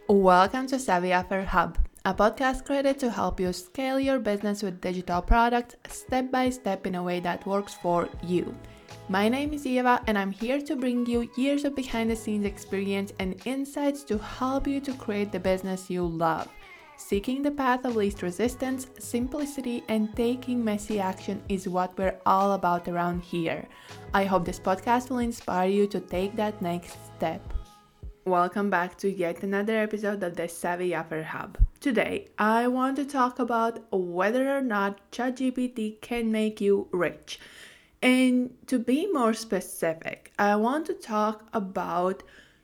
Welcome to Savvy Offer Hub, a podcast created to help you scale your business with digital products step by step in a way that works for you. My name is Eva, and I'm here to bring you years of behind the scenes experience and insights to help you to create the business you love. Seeking the path of least resistance, simplicity, and taking messy action is what we're all about around here. I hope this podcast will inspire you to take that next step. Welcome back to yet another episode of the Savvy Offer Hub. Today, I want to talk about whether or not ChatGPT can make you rich. And to be more specific, I want to talk about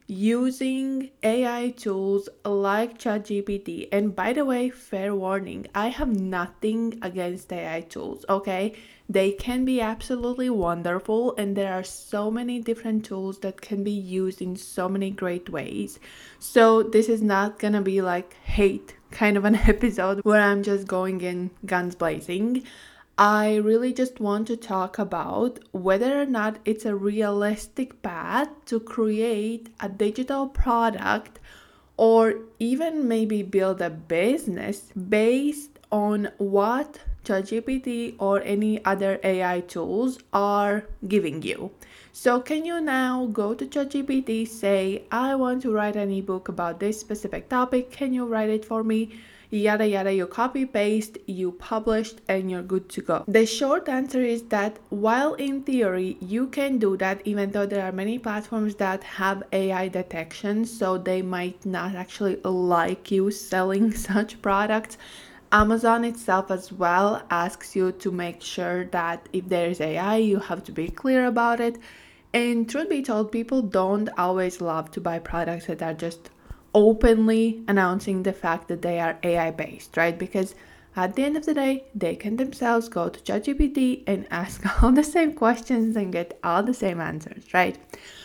using AI tools like ChatGPT. And by the way, fair warning, I have nothing against AI tools, okay? They can be absolutely wonderful, and there are so many different tools that can be used in so many great ways. So this is not gonna be like hate kind of an episode where I'm just going in guns blazing. I really just want to talk about whether or not it's a realistic path to create a digital product or even maybe build a business based on what ChatGPT or any other AI tools are giving you. So can you now go to ChatGPT, say, I want to write an ebook about this specific topic, can you write it for me? Yada yada, you copy paste, you published, and you're good to go. The short answer is that while in theory you can do that, even though there are many platforms that have AI detection, so they might not actually like you selling such products. Amazon itself as well asks you to make sure that if there is AI, you have to be clear about it. And truth be told, people don't always love to buy products that are just openly announcing the fact that they are AI based, right? Because at the end of the day, they can themselves go to ChatGPT and ask all the same questions and get all the same answers, right?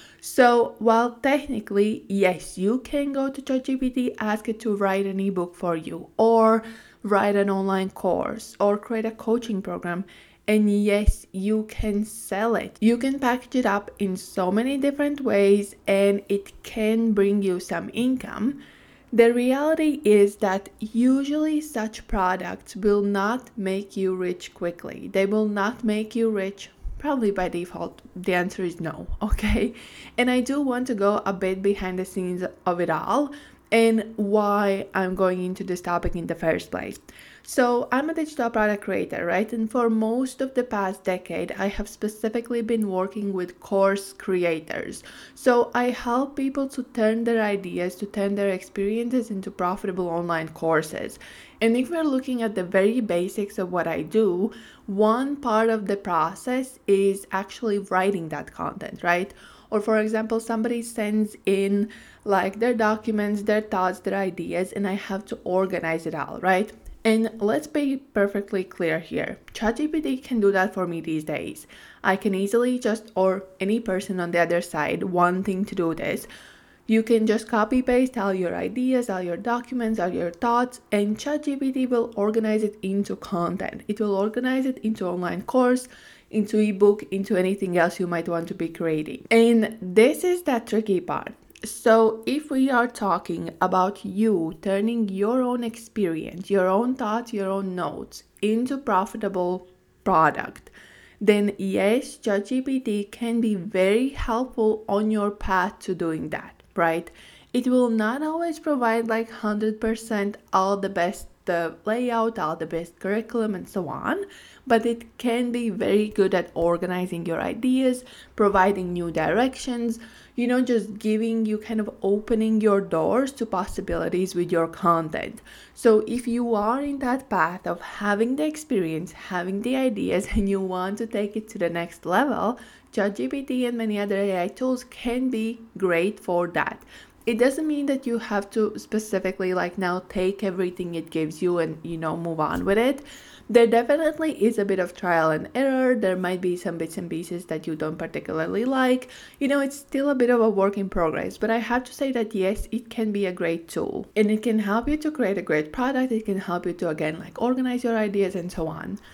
So while technically, yes, you can go to ChatGPT, ask it to write an ebook for you, or write an online course, or create a coaching program. And yes, you can sell it. You can package it up in so many different ways and it can bring you some income. The reality is that usually such products will not make you rich quickly. They will not make you rich. Probably by default, the answer is no, okay? And I do want to go a bit behind the scenes of it all and why I'm going into this topic in the first place. So I'm a digital product creator, right? And for most of the past decade, I have specifically been working with course creators. So I help people to turn their ideas, to turn their experiences into profitable online courses. And if we're looking at the very basics of what I do, one part of the process is actually writing that content, right? Or for example, somebody sends in like their documents, their thoughts, their ideas, and I have to organize it all, right? And let's be perfectly clear here. ChatGPT can do that for me these days. I can easily just, or any person on the other side wanting to do this, you can just copy paste all your ideas, all your documents, all your thoughts, and ChatGPT will organize it into content. It will organize it into online course, into ebook, into anything else you might want to be creating. And this is the tricky part. So if we are talking about you turning your own experience, your own thoughts, your own notes into profitable product, then yes, ChatGPT can be very helpful on your path to doing that, right? It will not always provide like 100% all the best layout, all the best curriculum and so on, but it can be very good at organizing your ideas, providing new directions, just giving you kind of opening your doors to possibilities with your content. So if you are in that path of having the experience, having the ideas, and you want to take it to the next level, ChatGPT and many other AI tools can be great for that. It doesn't mean that you have to specifically like now take everything it gives you and move on with it. There definitely is a bit of trial and error. There might be some bits and pieces that you don't particularly like. It's still a bit of a work in progress, but I have to say that yes, it can be a great tool and it can help you to create a great product. It can help you to again like organize your ideas and so on.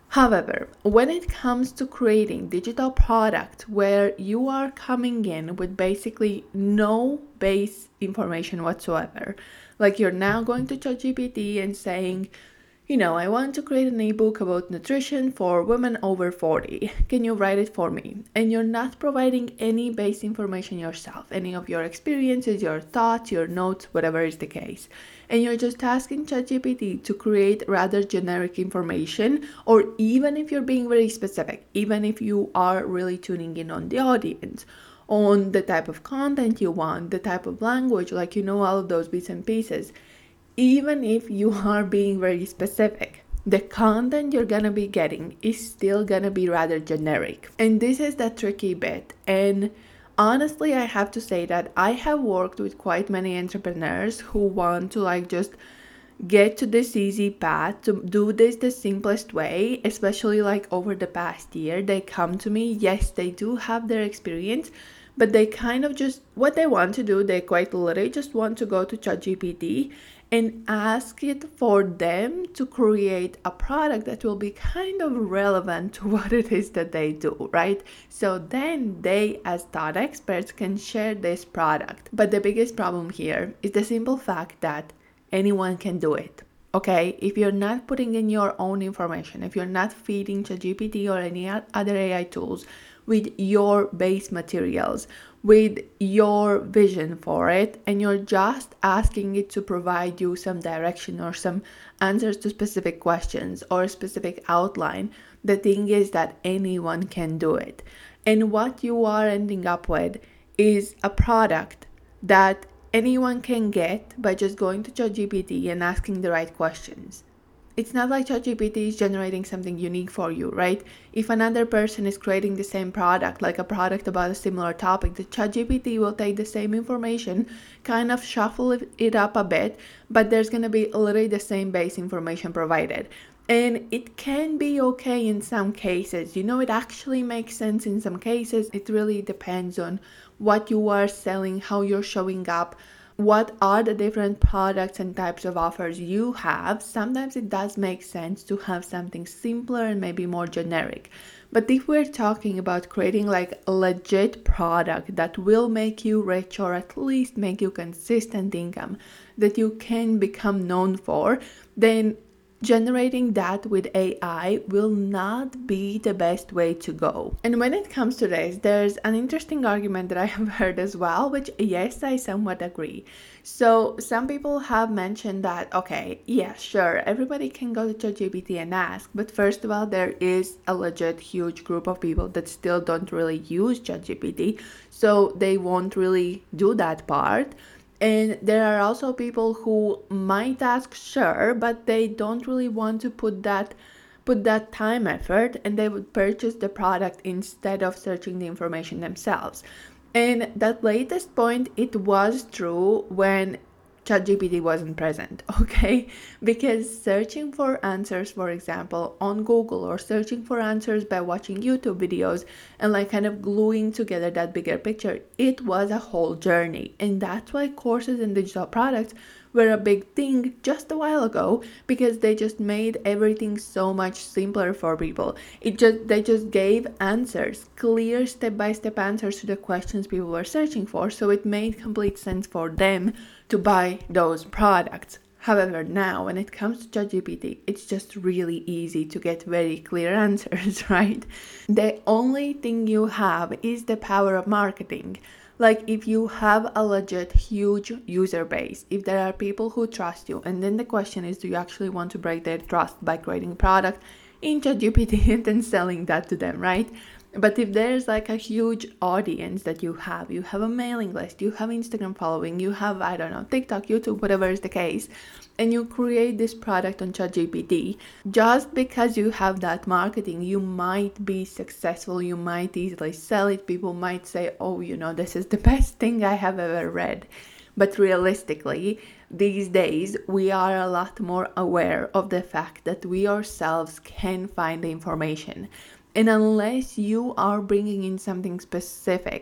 However, when it comes to creating digital product where you are coming in with basically no base information whatsoever, like you're now going to ChatGPT and saying, I want to create an ebook about nutrition for women over 40. Can you write it for me? And you're not providing any base information yourself, any of your experiences, your thoughts, your notes, whatever is the case. And you're just asking ChatGPT to create rather generic information, or even if you're being very specific, even if you are really tuning in on the audience, on the type of content you want, the type of language, all of those bits and pieces. Even if you are being very specific, the content you're gonna be getting is still gonna be rather generic. And this is the tricky bit. And honestly, I have to say that I have worked with quite many entrepreneurs who want to just get to this easy path, to do this the simplest way, especially over the past year. They come to me, yes, they do have their experience, but they kind of just, what they want to do, they quite literally just want to go to ChatGPT and ask it for them to create a product that will be kind of relevant to what it is that they do, right? So then they, as thought experts, can share this product. But the biggest problem here is the simple fact that anyone can do it. Okay, if you're not putting in your own information, if you're not feeding ChatGPT or any other AI tools with your base materials, with your vision for it, and you're just asking it to provide you some direction or some answers to specific questions or a specific outline, the thing is that anyone can do it. And what you are ending up with is a product that anyone can get by just going to ChatGPT and asking the right questions. It's not like ChatGPT is generating something unique for you, right? If another person is creating the same product, like a product about a similar topic, the ChatGPT will take the same information, kind of shuffle it up a bit, but there's going to be literally the same base information provided. And it can be okay in some cases. It actually makes sense in some cases. It really depends on what you are selling, how you're showing up, what are the different products and types of offers you have. Sometimes it does make sense to have something simpler and maybe more generic. But if we're talking about creating a legit product that will make you rich or at least make you consistent income that you can become known for, then generating that with AI will not be the best way to go. And when it comes to this, there's an interesting argument that I have heard as well, which yes, I somewhat agree. So some people have mentioned that, okay, yeah, sure, everybody can go to ChatGPT and ask, but first of all, there is a legit huge group of people that still don't really use ChatGPT, so they won't really do that part. And there are also people who might ask, sure, but they don't really want to put that time effort, and they would purchase the product instead of searching the information themselves. And that latest point, it was true when ChatGPT wasn't present, okay? Because searching for answers, for example, on Google, or searching for answers by watching YouTube videos and kind of gluing together that bigger picture, it was a whole journey. And that's why courses and digital products were a big thing just a while ago, because they just made everything so much simpler for people. They just gave answers, clear step-by-step answers to the questions people were searching for, so it made complete sense for them to buy those products. However, now when it comes to ChatGPT, it's just really easy to get very clear answers, right? The only thing you have is the power of marketing. If you have a legit huge user base, if there are people who trust you, and then the question is, do you actually want to break their trust by creating a product in ChatGPT and then selling that to them, right? But if there's a huge audience that you have a mailing list, you have Instagram following, you have, I don't know, TikTok, YouTube, whatever is the case, and you create this product on ChatGPT, just because you have that marketing, you might be successful, you might easily sell it, people might say, oh, this is the best thing I have ever read. But realistically, these days, we are a lot more aware of the fact that we ourselves can find the information. And unless you are bringing in something specific,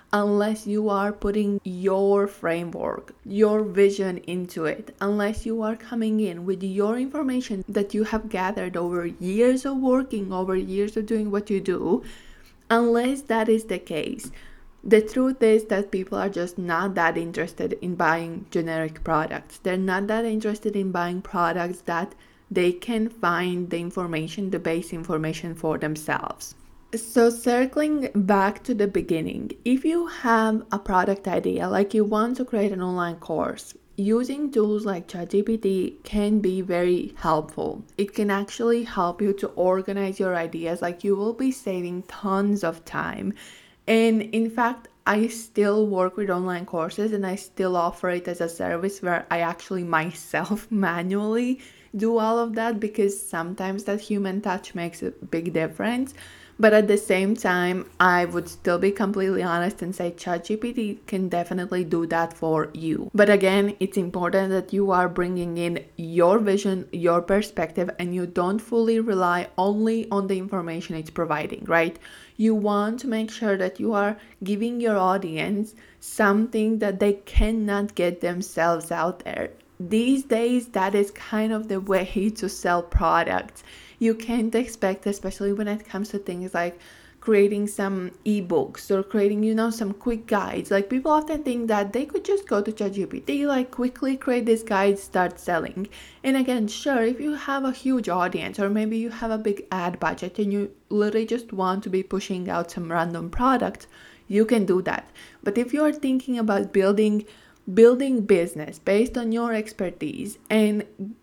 unless you are putting your framework, your vision into it, unless you are coming in with your information that you have gathered over years of working, over years of doing what you do. Unless that is the case, the truth is that people are just not that interested in buying generic products. They're not that interested in buying products that they can find the information, the base information for themselves. So circling back to the beginning, if you have a product idea, like you want to create an online course, using tools like ChatGPT can be very helpful. It can actually help you to organize your ideas, like you will be saving tons of time. And in fact, I still work with online courses and I still offer it as a service where I actually myself manually do all of that, because sometimes that human touch makes a big difference. But at the same time, I would still be completely honest and say ChatGPT can definitely do that for you. But again, it's important that you are bringing in your vision, your perspective, and you don't fully rely only on the information it's providing, right? You want to make sure that you are giving your audience something that they cannot get themselves out there. These days, that is kind of the way to sell products. You can't expect, especially when it comes to things like creating some ebooks or creating, some quick guides. Like, people often think that they could just go to ChatGPT, like quickly create this guide, start selling. And again, sure, if you have a huge audience or maybe you have a big ad budget and you literally just want to be pushing out some random product, you can do that. But if you are thinking about building business based on your expertise and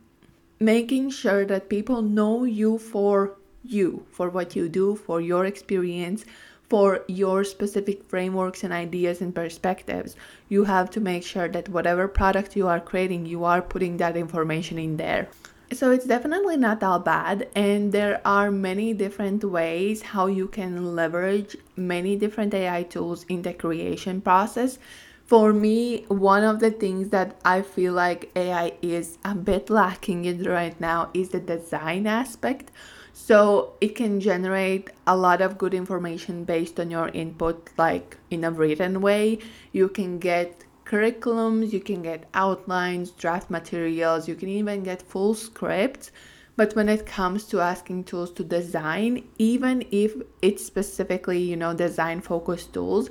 making sure that people know you, for what you do, for your experience, for your specific frameworks and ideas and perspectives, you have to make sure that whatever product you are creating, you are putting that information in there. So it's definitely not all bad, and there are many different ways how you can leverage many different AI tools in the creation process. For me, one of the things that I feel like AI is a bit lacking in right now is the design aspect. So it can generate a lot of good information based on your input, like in a written way. You can get curriculums, you can get outlines, draft materials, you can even get full scripts. But when it comes to asking tools to design, even if it's specifically, design focused tools,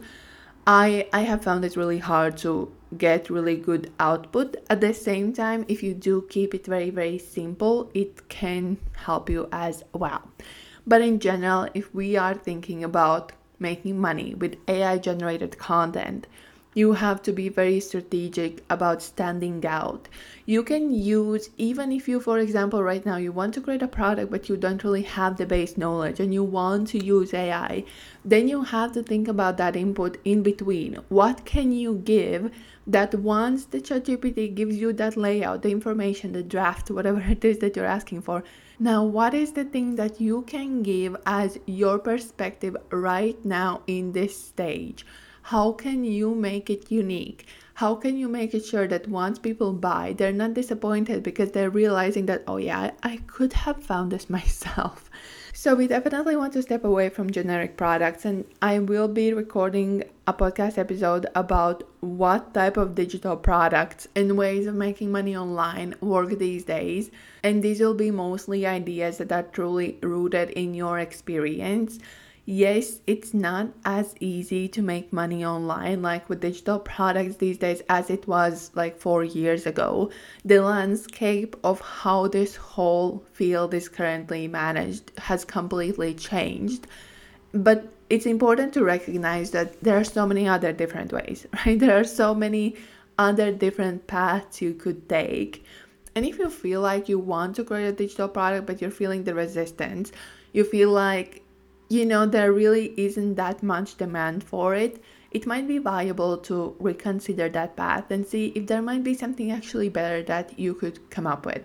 I have found it really hard to get really good output. At the same time, if you do keep it very, very simple, it can help you as well. But in general, if we are thinking about making money with AI generated content, you have to be very strategic about standing out. You can use, even if you, for example, right now you want to create a product but you don't really have the base knowledge and you want to use AI, then you have to think about that input in between. What can you give that once the ChatGPT gives you that layout, the information, the draft, whatever it is that you're asking for, now what is the thing that you can give as your perspective right now in this stage? How can you make it unique? How can you make it sure that once people buy, they're not disappointed because they're realizing that, oh yeah, I could have found this myself. So we definitely want to step away from generic products, and I will be recording a podcast episode about what type of digital products and ways of making money online work these days. And these will be mostly ideas that are truly rooted in your experience. Yes, it's not as easy to make money online like with digital products these days as it was like 4 years ago. The landscape of how this whole field is currently managed has completely changed. But it's important to recognize that there are so many other different ways, right? There are so many other different paths you could take. And if you feel like you want to create a digital product but you're feeling the resistance, you feel like there really isn't that much demand for it, it might be viable to reconsider that path and see if there might be something actually better that you could come up with.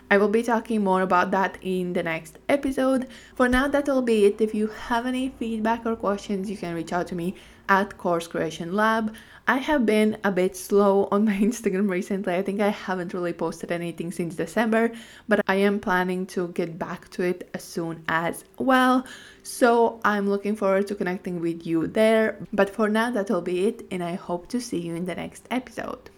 I will be talking more about that in the next episode. For now, that will be it. If you have any feedback or questions, you can reach out to me at Course Creation Lab. I have been a bit slow on my Instagram recently. I think I haven't really posted anything since December, but I am planning to get back to it as soon as well. So I'm looking forward to connecting with you there. But for now, that will be it, and I hope to see you in the next episode.